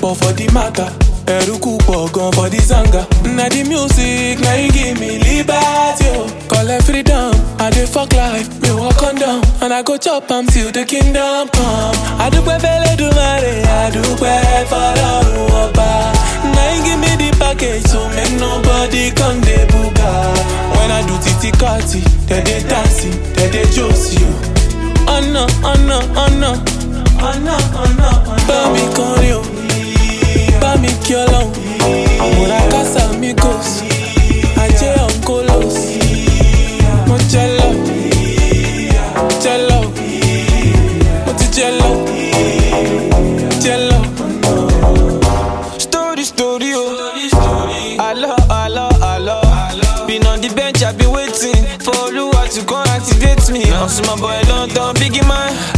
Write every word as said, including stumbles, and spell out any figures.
but for the matter. Eruku Pogon for the zanga. Now the music, now you give me liberty. Call it freedom, I dey fuck life. Me walk on down, and I go chop am till the kingdom come. I do pay fele do mare, I do pay for all oba. Now you give me the package, so make nobody come de buga. When I do titi kati, they dey dancing, they dey josi you. Oh no, oh no, oh no, oh no, oh no, oh no. Baby, come you. Mi kiolon, amor a casa amigos, aje oncolos, mo jello, jello, mo ti jello, jello. Story, story, oh, hello, hello, hello. Been on the bench, I've been waiting for Oluwa to come activate me. I'm my boy London, biggie man.